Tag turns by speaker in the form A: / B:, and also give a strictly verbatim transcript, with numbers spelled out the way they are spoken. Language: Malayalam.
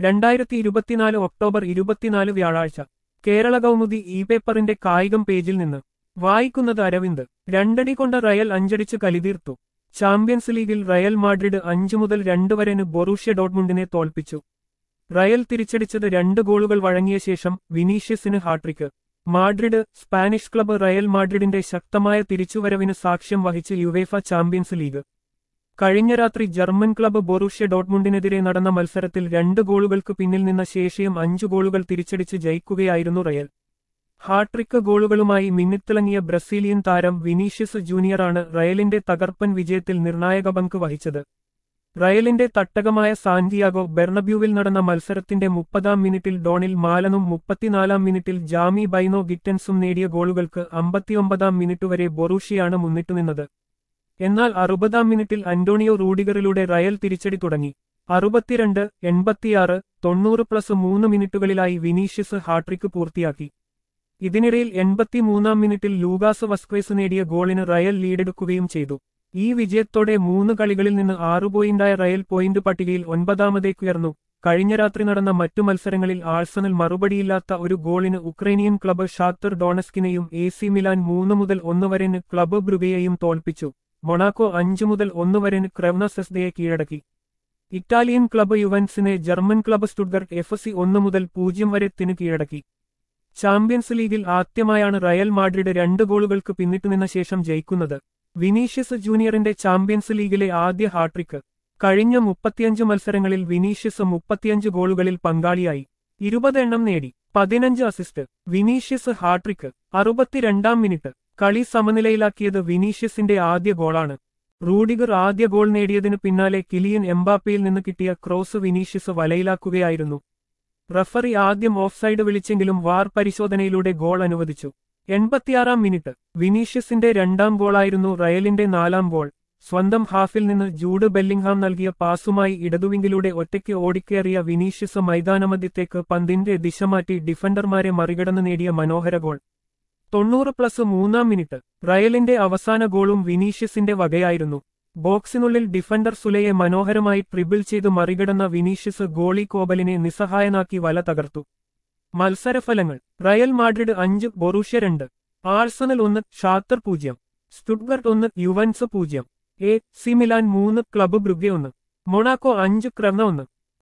A: രണ്ടായിരത്തി ഇരുപത്തിനാല് ഒക്ടോബർ ഇരുപത്തിനാല് വ്യാഴാഴ്ച കേരള കൗമുദി ഇ പേപ്പറിന്റെ കായികം പേജിൽ നിന്ന് വായിക്കുന്നത് അരവിന്ദ്. രണ്ടടി കൊണ്ട് റയൽ അഞ്ചടിച്ച് കലിതീർത്തു. ചാമ്പ്യൻസ് ലീഗിൽ റയൽ മാഡ്രിഡ് അഞ്ചു മുതൽ രണ്ട് വരെന് ബൊറൂഷ്യ ഡോട്ട്മുണ്ടിനെ തോൽപ്പിച്ചു. റയൽ തിരിച്ചടിച്ചത് രണ്ട് ഗോളുകൾ വഴങ്ങിയ ശേഷം വിനീഷ്യസിന് hat trick. Madrid Spanish club Real മാഡ്രിഡിന്റെ ശക്തമായ തിരിച്ചുവരവിന് സാക്ഷ്യം വഹിച്ച് യുവേഫ ചാമ്പ്യൻസ് ലീഗ്. കഴിഞ്ഞ രാത്രി ജർമ്മൻ ക്ലബ്ബ് ബൊറൂഷ്യ ഡോട്ട്മുണ്ടിനെതിരെ നടന്ന മത്സരത്തിൽ രണ്ട് ഗോളുകൾക്ക് പിന്നിൽ നിന്ന ശേഷിയും അഞ്ചു ഗോളുകൾ തിരിച്ചടിച്ച് ജയിക്കുകയായിരുന്നു റയൽ. ഹാട്രിക്ക് ഗോളുകളുമായി മിന്നിത്തിളങ്ങിയ ബ്രസീലിയൻ താരം വിനീഷ്യസ് ജൂനിയറാണ് റയലിന്റെ തകർപ്പൻ വിജയത്തിൽ നിർണായക പങ്ക് വഹിച്ചത്. റയലിന്റെ തട്ടകമായ സാന്റിയാഗോ ബെർണബ്യൂവിൽ നടന്ന മത്സരത്തിന്റെ മുപ്പതാം മിനിറ്റിൽ ഡോണിൽ മാലനും മുപ്പത്തിനാലാം മിനിറ്റിൽ ജാമി ബൈനോ ഗിറ്റൻസും നേടിയ ഗോളുകൾക്ക് അമ്പത്തിയൊമ്പതാം മിനിറ്റുവരെ ബൊറൂഷ്യയാണ് മുന്നിട്ടുനിന്നത്. എന്നാൽ അറുപതാം മിനിറ്റിൽ അന്റോണിയോ റൂഡിഗറിലൂടെ റയൽ തിരിച്ചടി തുടങ്ങി. അറുപത്തിരണ്ട്, എൺപത്തിയാറ്, തൊണ്ണൂറ് പ്ലസ് മൂന്ന് മിനിറ്റുകളിലായി വിനീഷ്യസ് ഹാട്രിക്ക് പൂർത്തിയാക്കി. ഇതിനിടയിൽ എൺപത്തിമൂന്നാം മിനിറ്റിൽ ലൂകാസ് വസ്ക്വേസ് നേടിയ ഗോളിന് റയൽ ലീഡെടുക്കുകയും ചെയ്തു. ഈ വിജയത്തോടെ മൂന്ന് കളികളിൽ നിന്ന് ആറു പോയിന്റായ റയൽ പോയിന്റ് പട്ടികയിൽ ഒൻപതാമതേക്കുയർന്നു. കഴിഞ്ഞ രാത്രി നടന്ന മറ്റു മത്സരങ്ങളിൽ ആഴ്സണൽ മറുപടിയില്ലാത്ത ഒരു ഗോളിന് ഉക്രൈനിയൻ ക്ലബ്ബ് ഷാക്തർ ഡോണസ്കിനെയും എ സി മിലാൻ മൂന്ന് മുതൽ ഒന്ന് വരെന് ക്ലബ്ബ് ബ്രുഗയെയും തോൽപ്പിച്ചു. മൊണാക്കോ അഞ്ചു മുതൽ ഒന്ന് വരെന് ക്രെവ്നസെസ്ദയെ കീഴടക്കി. ഇറ്റാലിയൻ ക്ലബ്ബ് യുവൻസിനെ German club Stuttgart F C ഒന്ന് മുതൽ പൂജ്യം വരെത്തിന് കീഴടക്കി. ചാമ്പ്യൻസ് ലീഗിൽ ആദ്യമായാണ് റയൽ മാഡ്രിഡ് രണ്ട് ഗോളുകൾക്ക് പിന്നിട്ടുനിന്ന ശേഷം ജയിക്കുന്നത്. വിനീഷ്യസ് ജൂനിയറിന്റെ ചാമ്പ്യൻസ് ലീഗിലെ ആദ്യ ഹാട്രിക്ക്. കഴിഞ്ഞ മുപ്പത്തിയഞ്ച് മത്സരങ്ങളിൽ വിനീഷ്യസ് മുപ്പത്തിയഞ്ച് ഗോളുകളിൽ പങ്കാളിയായി. ഇരുപത് എണ്ണം നേടി. പതിനഞ്ച് അസിസ്റ്റ്. Vinicius hat trick. അറുപത്തിരണ്ടാം മിനിറ്റ്. കളി സമനിലയിലാക്കിയത് വിനീഷ്യസിന്റെ ആദ്യ ഗോളാണ്. റൂഡിഗർ ആദ്യ ഗോൾ നേടിയതിനു പിന്നാലെ കിലിയൻ എംബാപ്പയിൽ നിന്ന് കിട്ടിയ ക്രോസ് വിനീഷ്യസ് വലയിലാക്കുകയായിരുന്നു. റഫറി ആദ്യം ഓഫ്സൈഡ് വിളിച്ചെങ്കിലും വാർ പരിശോധനയിലൂടെ ഗോൾ അനുവദിച്ചു. എൺപത്തിയാറാം മിനിറ്റ്. വിനീഷ്യസിന്റെ രണ്ടാം ഗോളായിരുന്നു റയലിന്റെ നാലാം ഗോൾ. സ്വന്തം ഹാഫിൽ നിന്ന് ജൂഡ് ബെല്ലിംഗ്ഹാം നൽകിയ പാസുമായി ഇടതുവിംഗിലൂടെ ഒറ്റയ്ക്ക് ഓടിക്കേറിയ വിനീഷ്യസ് മൈതാനമധ്യത്തേക്ക് പന്തിന്റെ ദിശ മാറ്റി ഡിഫൻഡർമാരെ മറികടന്ന് നേടിയ മനോഹര ഗോൾ. തൊണ്ണൂറ് പ്ലസ് മൂന്നാം മിനിറ്റ്. റയലിന്റെ അവസാന ഗോളും വിനീഷ്യസിന്റെ വകയായിരുന്നു. ബോക്സിനുള്ളിൽ ഡിഫൻഡർ സുലയെ മനോഹരമായി ട്രിബിൾ ചെയ്ത് മറികടന്ന വിനീഷ്യസ് ഗോളി കോബലിനെ നിസ്സഹായനാക്കി വല തകർത്തു. മത്സരഫലങ്ങൾ. റയൽ മാഡ്രിഡ് അഞ്ച്, ബൊറൂഷ്യ രണ്ട്, ആഴ്സണൽ ഒന്ന്, ഷാക്തർ പൂജ്യം, സ്റ്റുട്ട്ഗർട്ട് ഒന്ന്, യുവൻസ് പൂജ്യം, എ സി മിലാൻ മൂന്ന്, ക്ലബ്ബ് ബ്രുഗെ ഒന്ന്, മൊണാക്കോ അഞ്ച്, ക്രെവ്ന ഒന്ന്.